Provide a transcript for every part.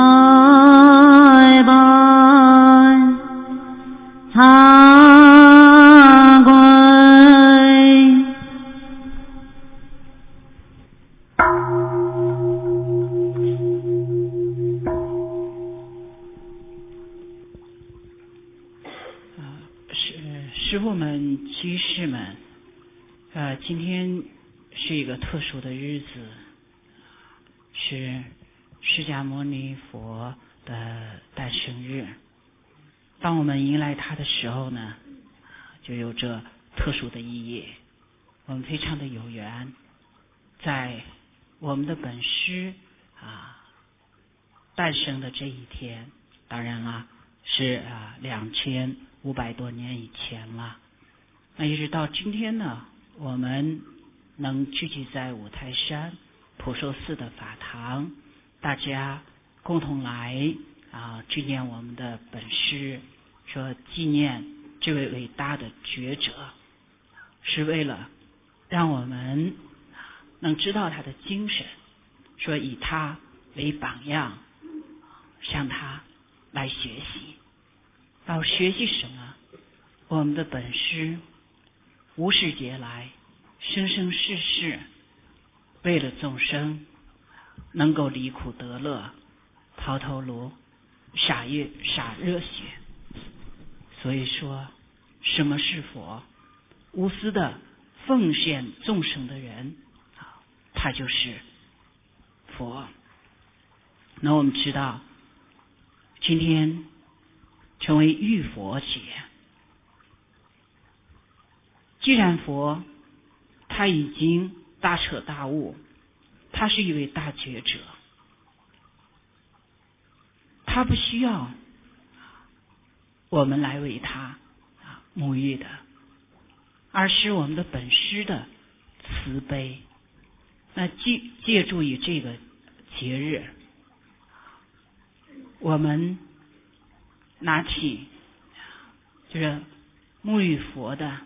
师父们、居士们，今天是一个特殊的日子，是释迦牟尼佛的诞生日。当我们迎来他的时候呢，就有着特殊的意义。我们非常的有缘，在我们的本师诞生的这一天，当然了，是2500多年以前了。那一直到今天呢，我们能聚集在五台山普寿寺的法堂，大家共同来纪念我们的本师，说纪念这位伟大的觉者，是为了让我们能知道他的精神，说以他为榜样，向他来学习。要学习什么？我们的本师无始劫来生生世世为了众生能够离苦得乐，抛头颅洒热血。所以说什么是佛？无私的奉献众生的人，他就是佛。那我们知道今天成为浴佛节，既然佛他已经大彻大悟，他是一位大觉者，他不需要我们来为他沐浴的，而是我们的本师的慈悲。那借助于这个节日，我们拿起就是沐浴佛的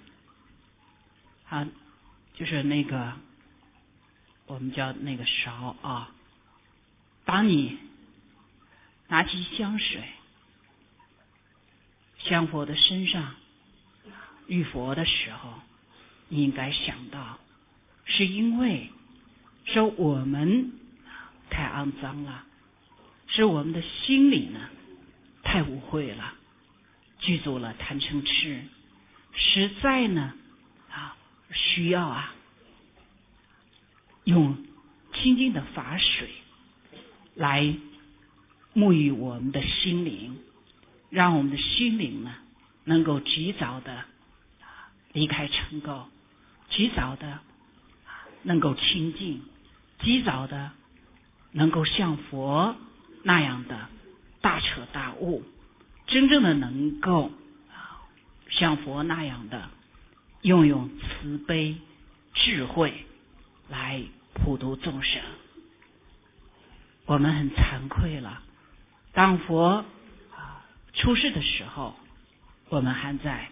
就是那个我们叫那个勺当你拿起香水向佛的身上浴佛的时候，你应该想到，是因为说我们太肮脏了，是我们的心里呢太污秽了，具足了贪嗔痴，实在呢需要用清净的法水来沐浴我们的心灵，让我们的心灵呢能够及早的离开尘垢，及早的能够清净，及早的能够像佛那样的大彻大悟，真正的能够像佛那样的拥有慈悲智慧来普度众生。我们很惭愧了，当佛出世的时候，我们还在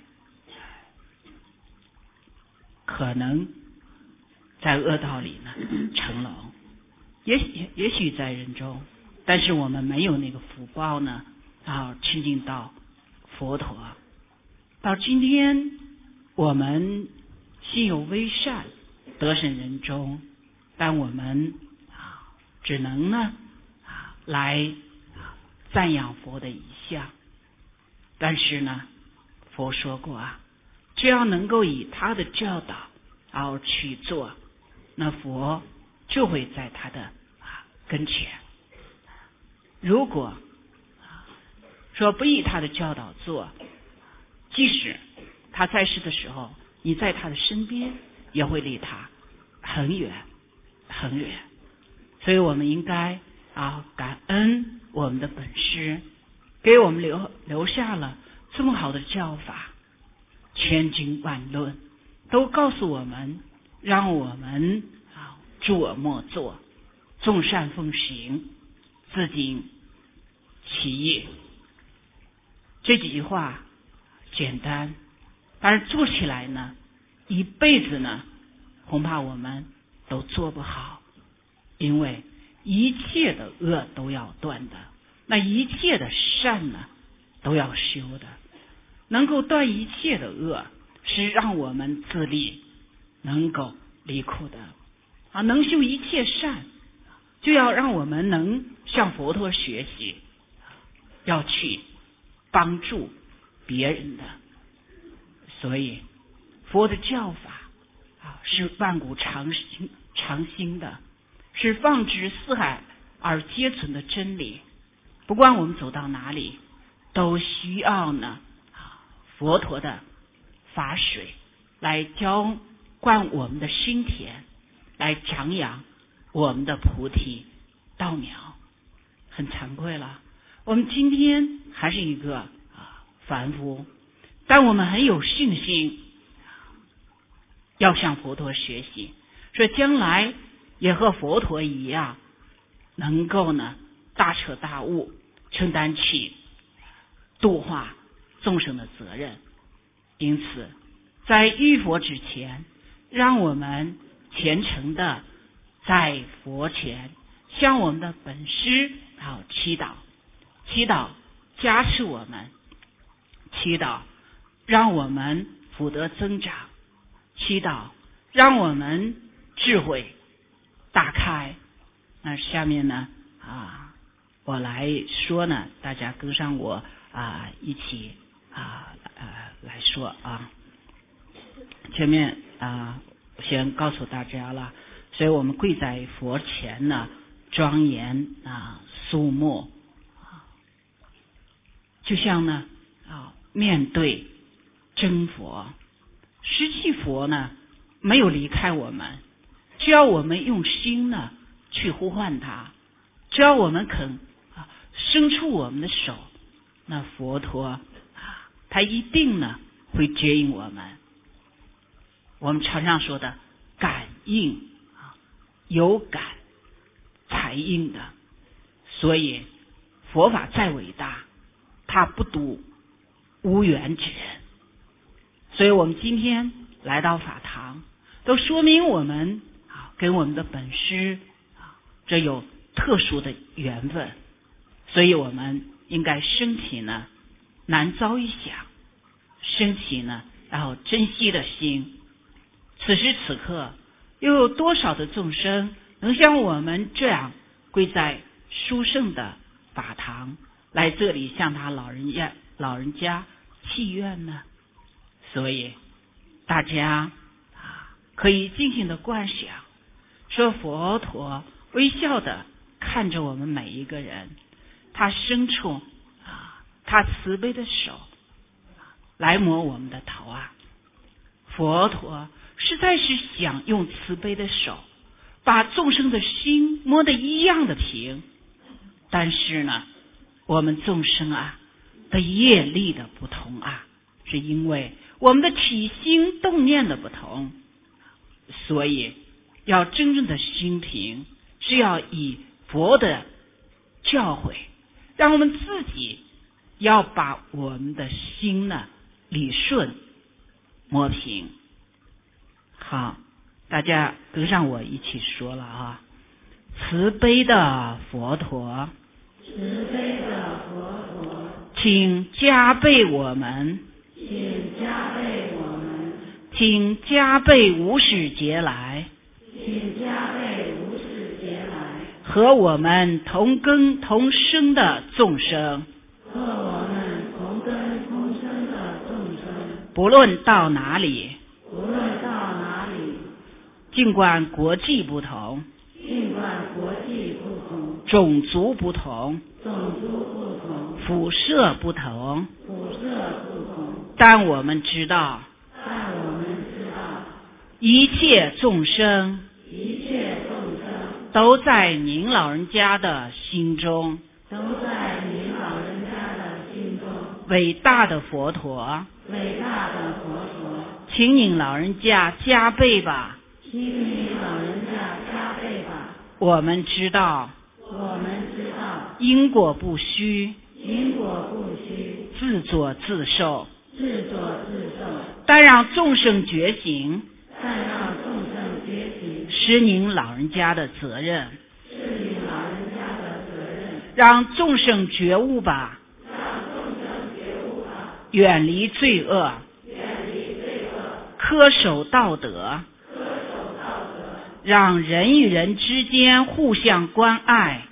可能在恶道里呢成龙，也许在人中，但是我们没有那个福报呢亲近到佛陀。到今天我们心有微善，得生人中，但我们只能呢来赞扬佛的一相。但是呢佛说过只要能够以他的教导去做，那佛就会在他的跟前。如果说不以他的教导做，即使他在世的时候，你在他的身边也会离他很远很远。所以我们应该感恩我们的本师，给我们留下了这么好的教法，千经万论都告诉我们，让我们诸恶莫作，众善奉行，自尽其业。这几句话简单，但是做起来呢，一辈子呢恐怕我们都做不好，因为一切的恶都要断的， 那一切的善呢都要修的，能够断一切的恶，是让我们自立，能够离苦的啊，能修一切善，就要让我们能向佛陀学习，要去帮助别人的。所以佛的教法啊，是万古常新的，是放之四海而皆存的真理。不管我们走到哪里，都需要呢佛陀的法水来浇灌我们的心田，来长养我们的菩提稻苗。很惭愧了，我们今天还是一个凡夫，但我们很有信心，要向佛陀学习，说将来也和佛陀一样，能够呢大彻大悟，承担起度化众生的责任。因此在遇佛之前，让我们虔诚的在佛前向我们的本师祈祷，祈祷加持我们，祈祷让我们福德增长，祈祷让我们智慧大开。那下面呢我来说呢，大家跟上我一起来说啊。前面先告诉大家了，所以我们跪在佛前呢，庄严肃穆就像呢面对真佛。实际佛呢没有离开我们，只要我们用心呢去呼唤他，只要我们肯伸出我们的手，那佛陀他一定呢会接应我们。我们常常说的感应有感才应的，所以佛法再伟大，他不渡无缘之人。所以我们今天来到法堂，都说明我们跟我们的本师这有特殊的缘分，所以我们应该升起呢难遭一想，升起呢然后珍惜的心。此时此刻又有多少的众生能像我们这样跪在殊胜的法堂，来这里向他老人家祈愿呢？所以大家可以尽情的观想，说佛陀微笑的看着我们每一个人，他伸出他慈悲的手来摸我们的头佛陀实在是想用慈悲的手把众生的心摸得一样的平，但是呢我们众生的业力的不同是因为我们的起心动念的不同。所以要真正的心平，是要以佛的教诲，让我们自己要把我们的心呢理顺磨平。好，大家跟上我一起说了慈悲的佛陀， 慈悲的佛陀， 请加倍我们， 请加倍我们， 请加倍无始劫来， 请加倍无始劫来， 和我们同根同生的众生， 和我们同根同生的众生， 不论到哪里， 无论到哪里， 尽管国际不同， 尽管国际不同， 种族不同， 种族不同， 肤色不同， 肤色不同， 但我们知道， 但我们知道， 一切众生一切众生都在您老人家的心中， 都在您老人家的心中。 伟大的佛陀， 伟大的佛陀， 请您老人家加倍吧。 请您老人家加倍吧。 我们知道， 我们知道， 因果不虚， 因果不虚， 自作自受， 自作自受。 但让众生觉醒， 但让众生觉醒， 是您老人家的责任。 是您老人家的责任。 让众生觉悟吧，远离罪恶，恪守道德，让人与人之间互相关爱，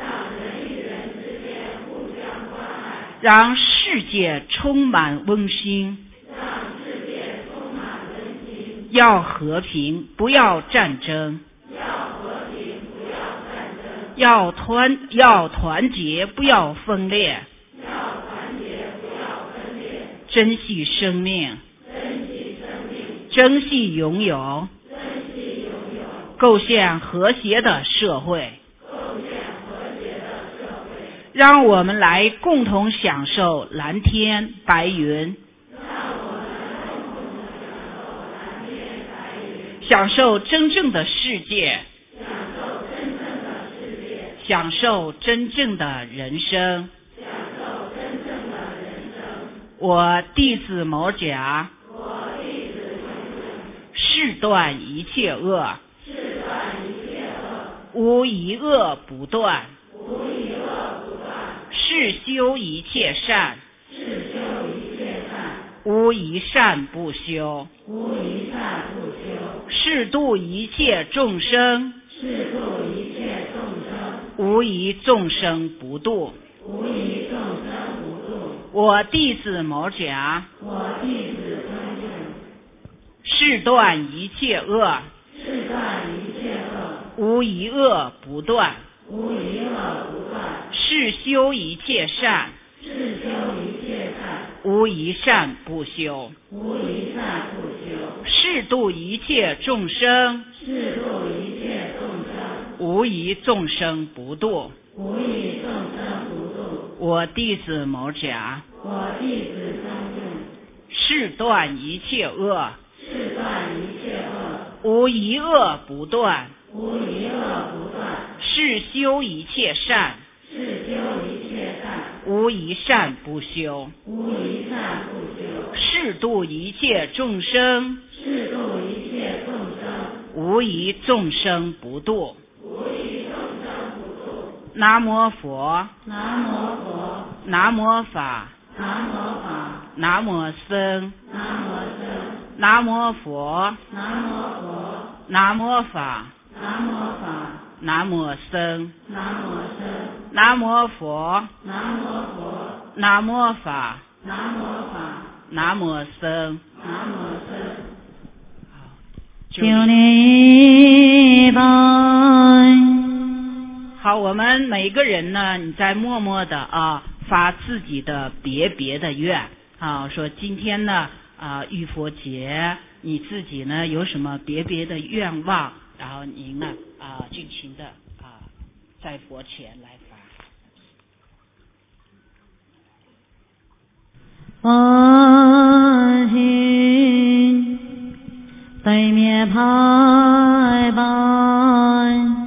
让世界充满温馨。要和平，不要战争。要团结，不要分裂。珍惜生命，珍惜拥有，构建和谐的社会。让我们来共同享受蓝天白云，享受真正的世界，享受真正的人生。我弟子某甲，誓断一切恶，无一恶不断，誓修一切善，无一善不修，誓度一切众生，无一众生不度。我弟子某甲，誓断一切恶，无一恶不断，誓修一切善，无一善不修，誓度一切众生，无一众生不度。我弟子某甲，誓断一切恶，无一恶不断，誓修一切善，无一善不修，誓度一切众生，无一众生不度。南无佛，南无法，南无僧，南无佛，南无法，南无僧，南无佛，南无法，南无僧。 就你般。 好，我们每个人呢，你在默默的发自己的别的愿说今天呢浴佛节，你自己呢有什么别的愿望，然后您呢尽情的在佛前来发。 欢喜对面排班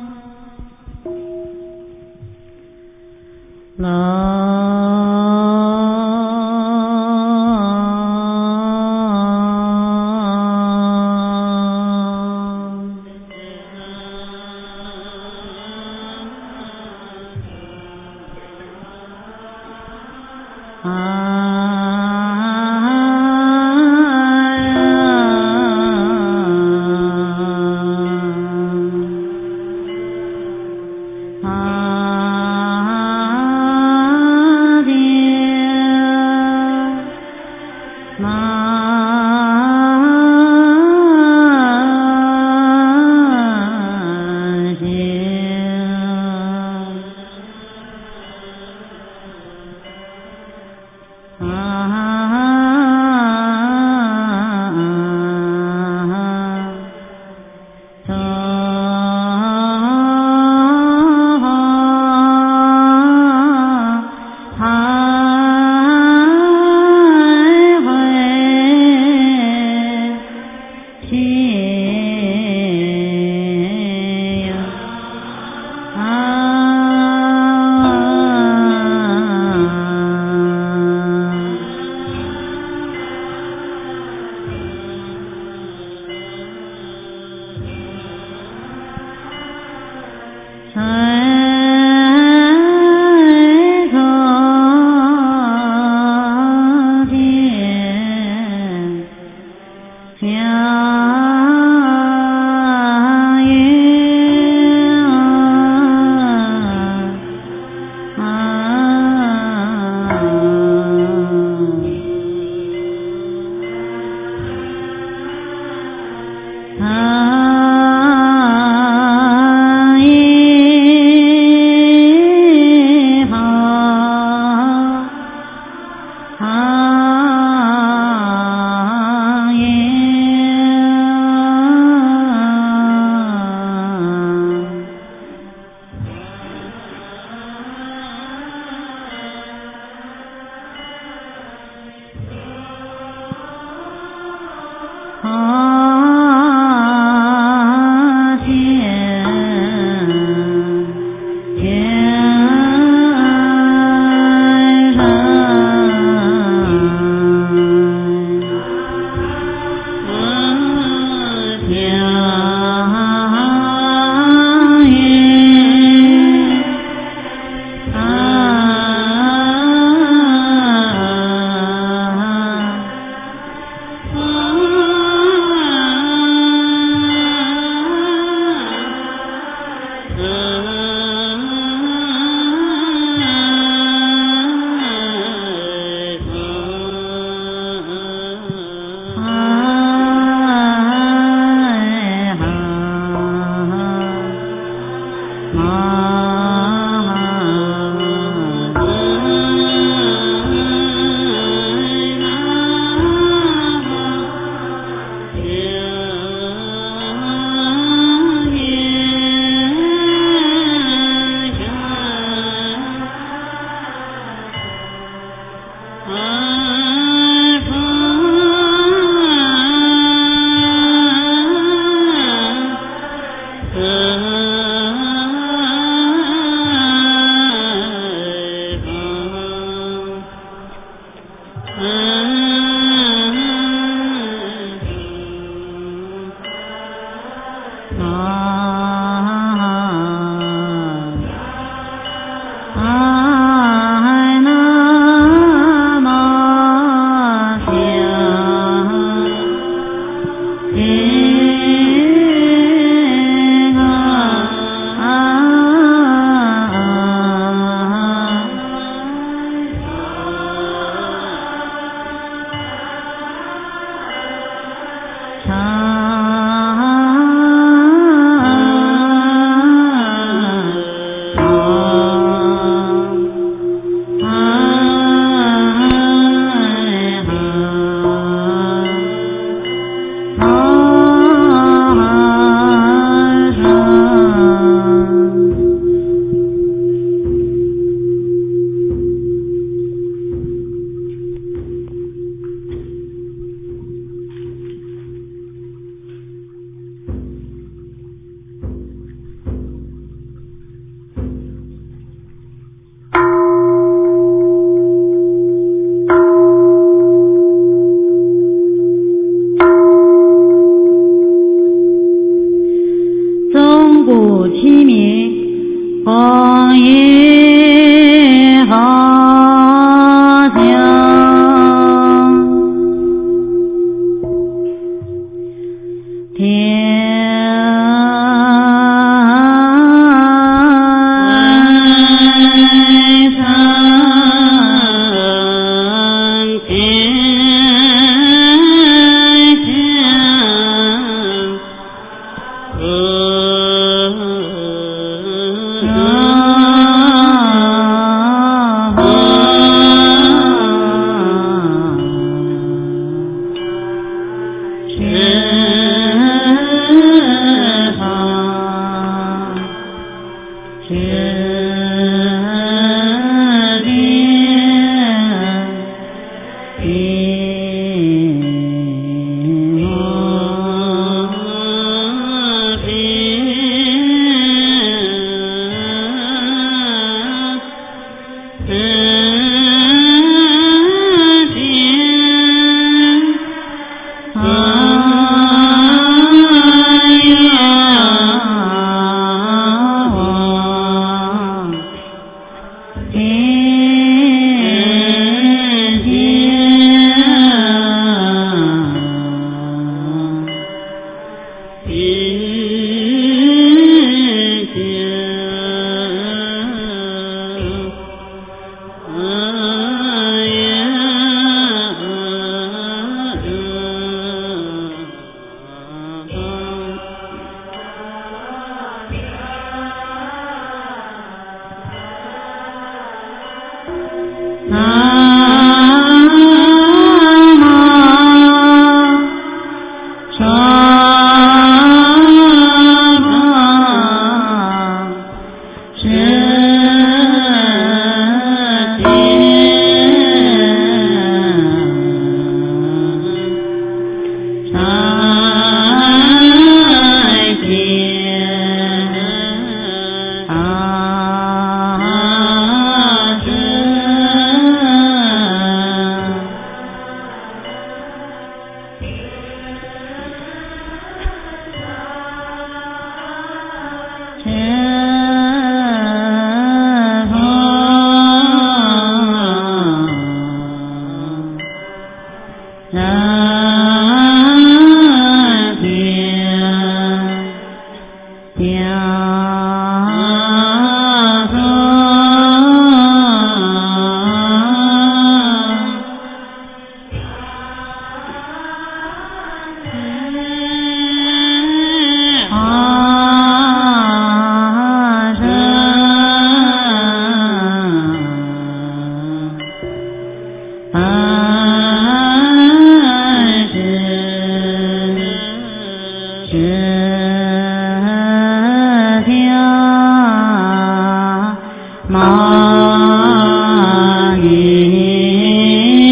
玛尼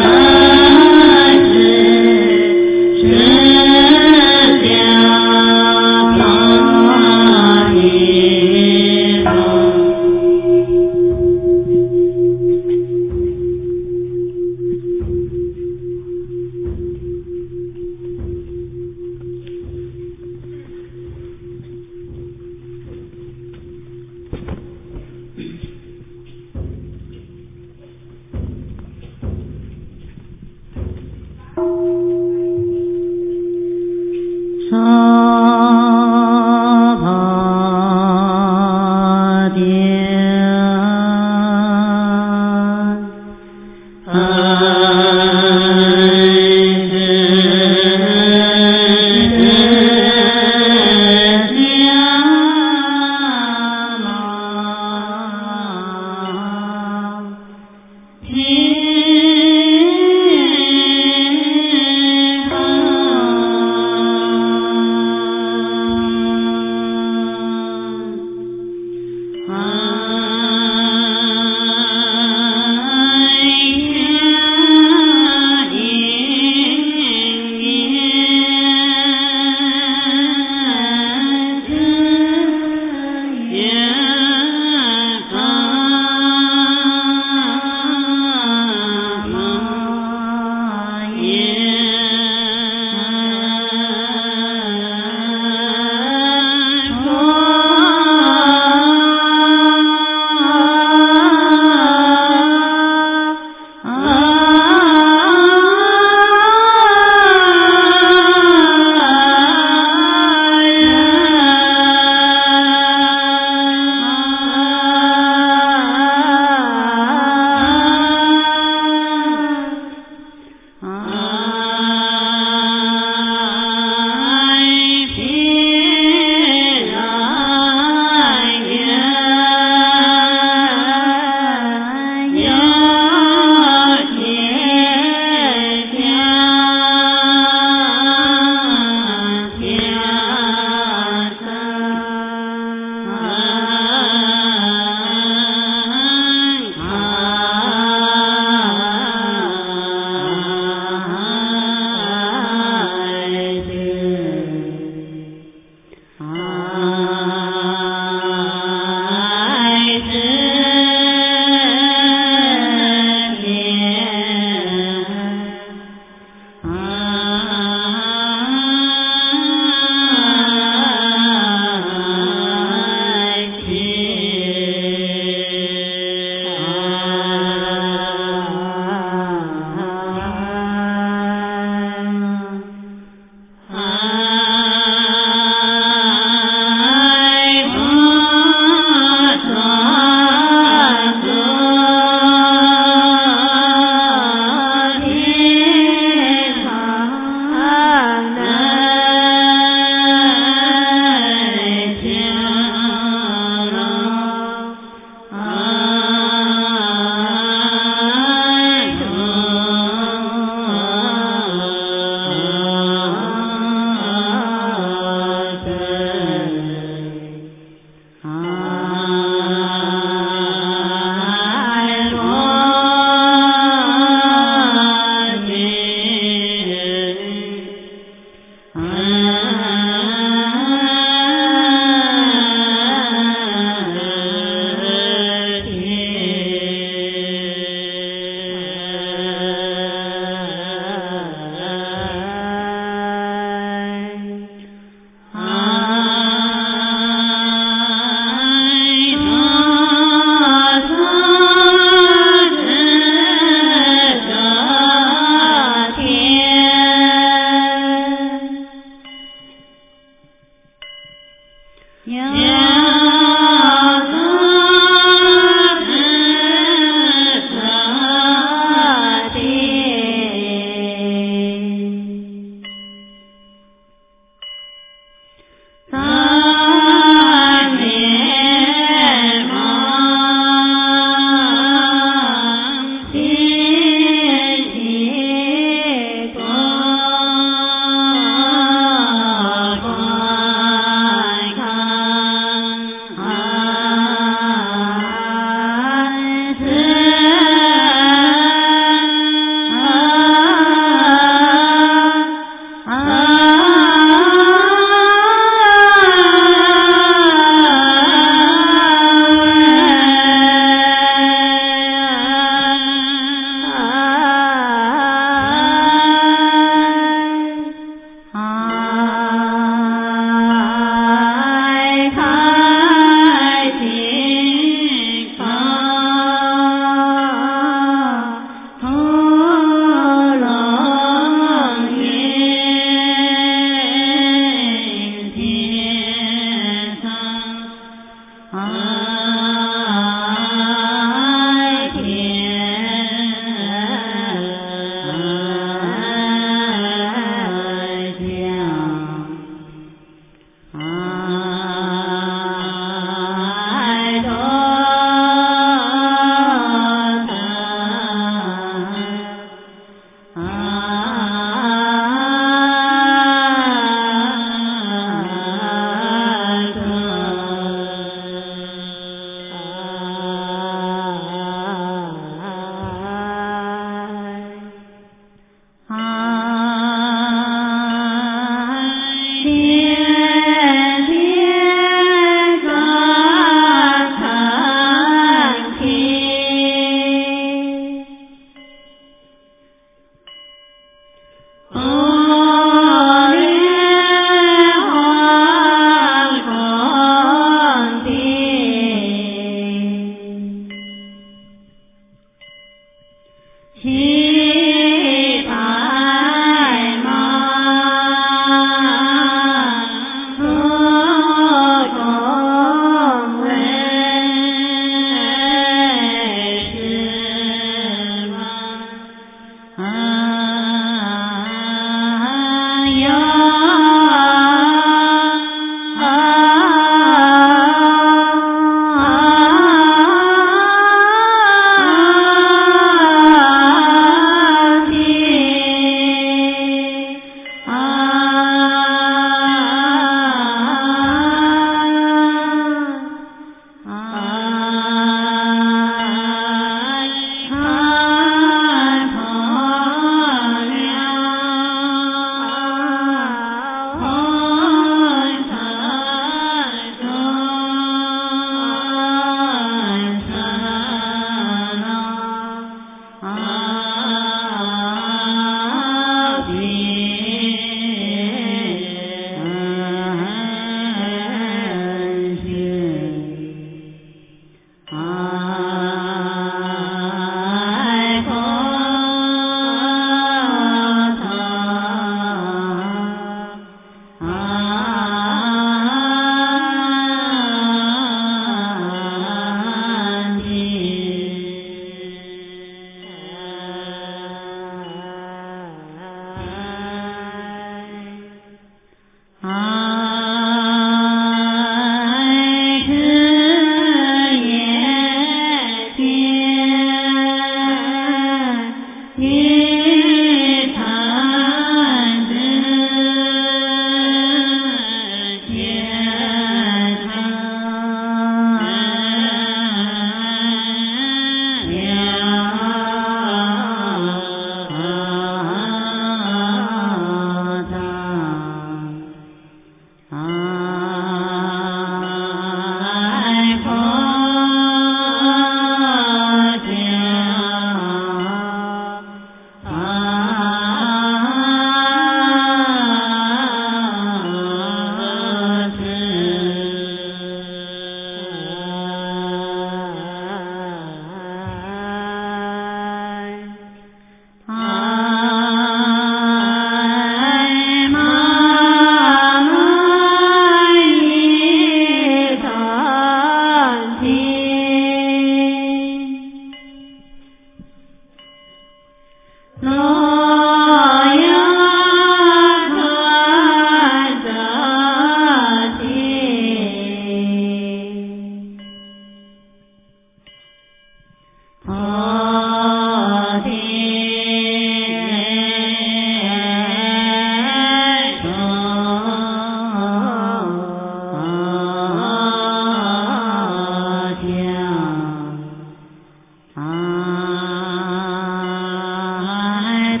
大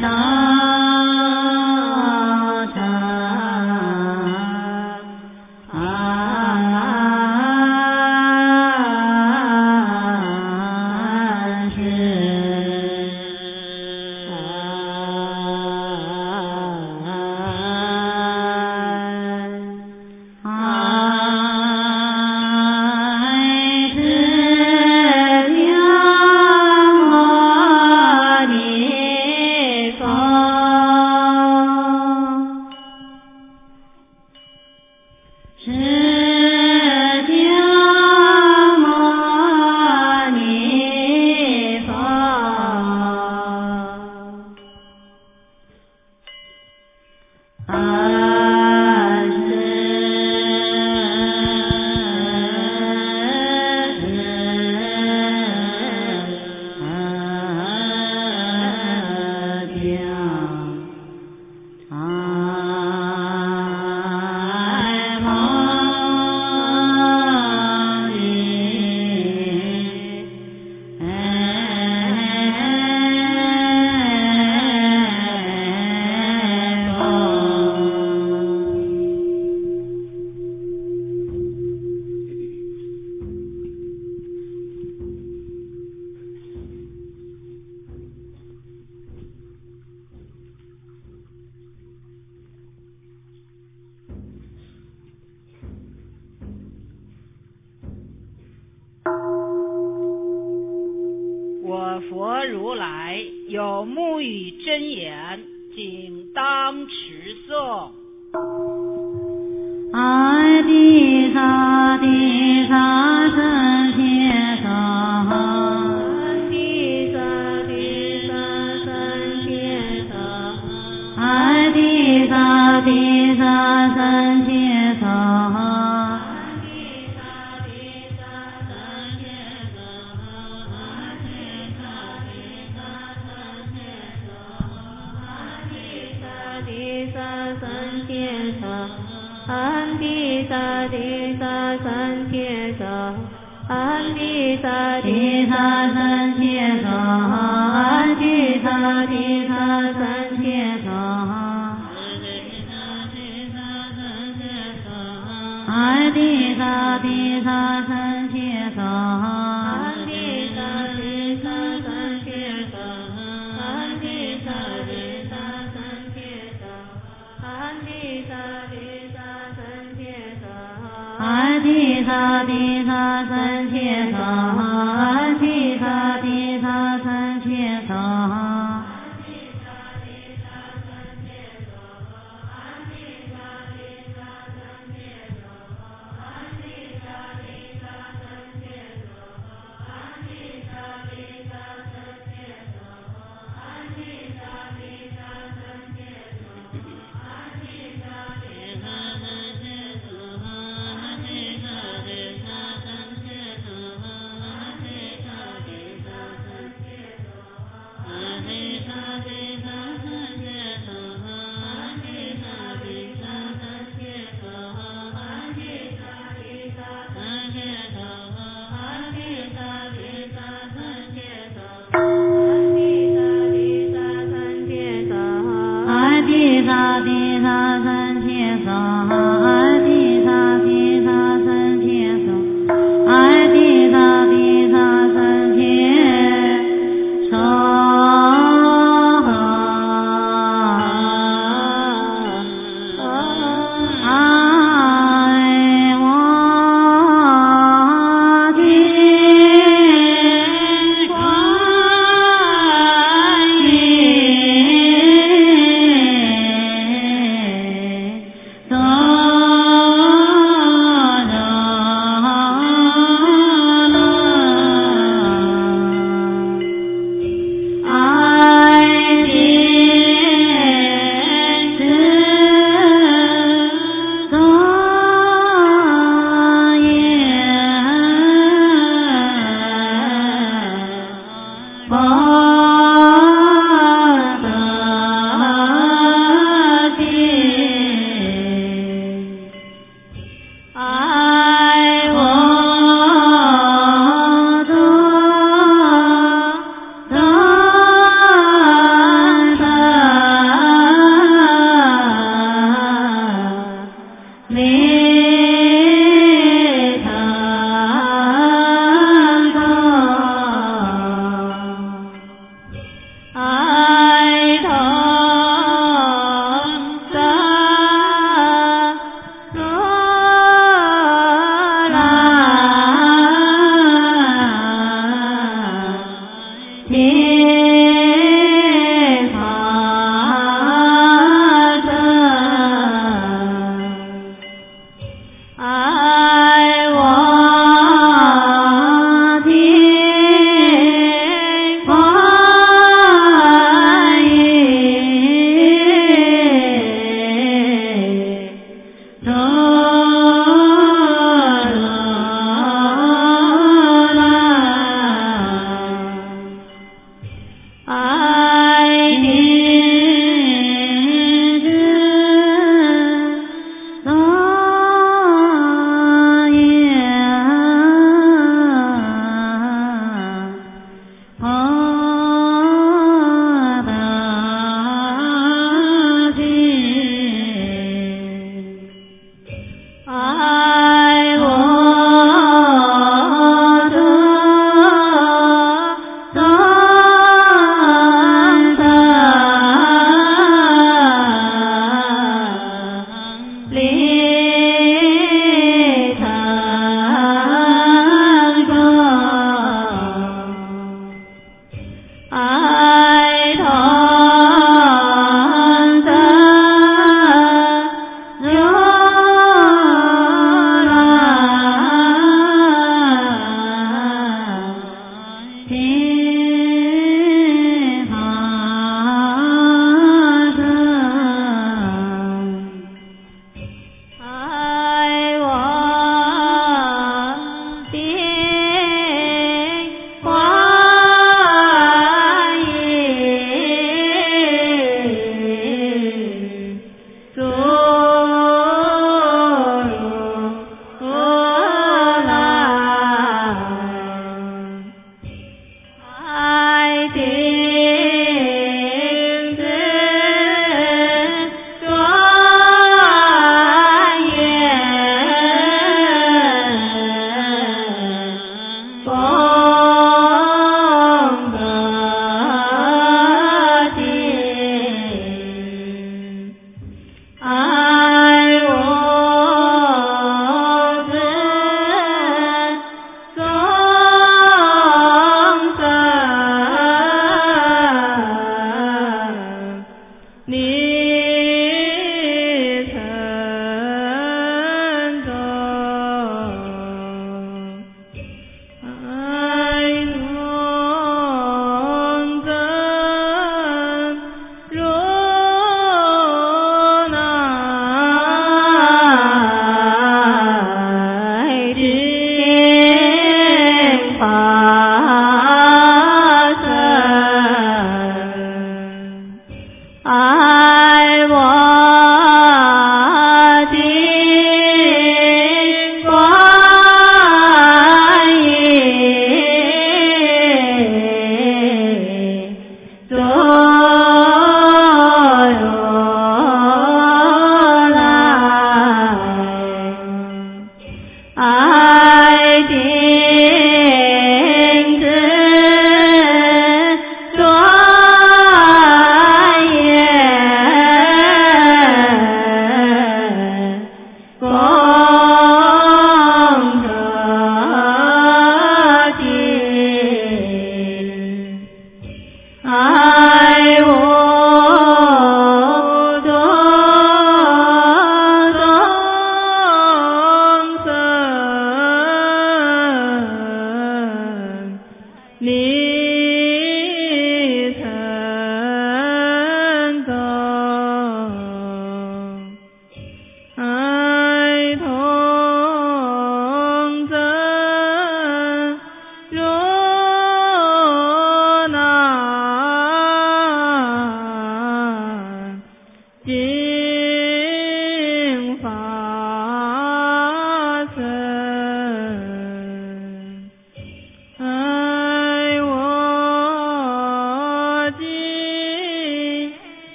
得如来有目语真言，请当持诵。 阿底萨地萨僧伽萨，阿底萨地萨僧伽萨，阿底萨地萨僧伽萨，阿底萨地萨僧伽萨，阿底萨地萨僧伽萨，阿底萨地萨僧伽萨。安地萨地萨僧伽萨，安地萨地萨僧伽萨，安地萨地萨僧伽萨，安地萨地萨僧伽萨，安地萨地萨僧伽萨，安地萨地萨僧伽萨，安地萨地萨。阿底萨地萨僧伽萨，阿底萨地萨僧伽萨，阿底萨地萨僧伽萨，阿底萨地萨僧伽萨，阿底萨地萨僧伽萨，阿底萨地萨僧伽萨，阿底萨地萨僧伽萨，阿底萨地萨僧伽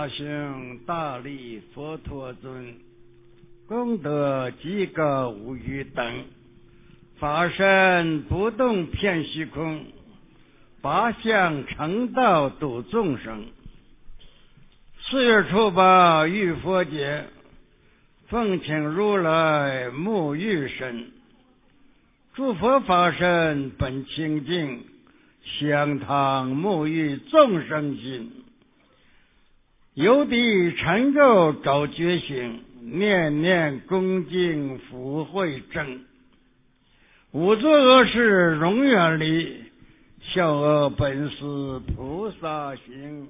大行大力佛陀尊，功德极高无与等，法身不动遍虚空，八相成道度众生。4月初8遇佛节，奉请如来沐浴身，诸佛法身本清净，香堂沐浴众生心。由地尘垢找觉醒，念念恭敬福慧正。无作恶事永远离，孝恶本是菩萨行。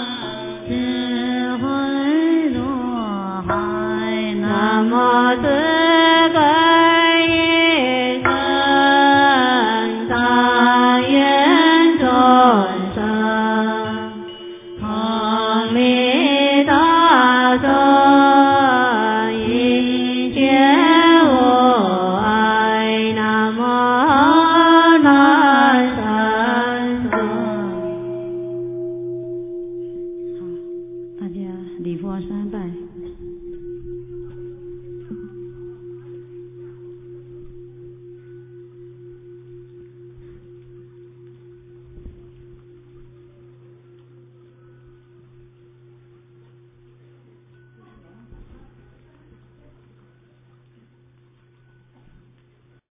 南无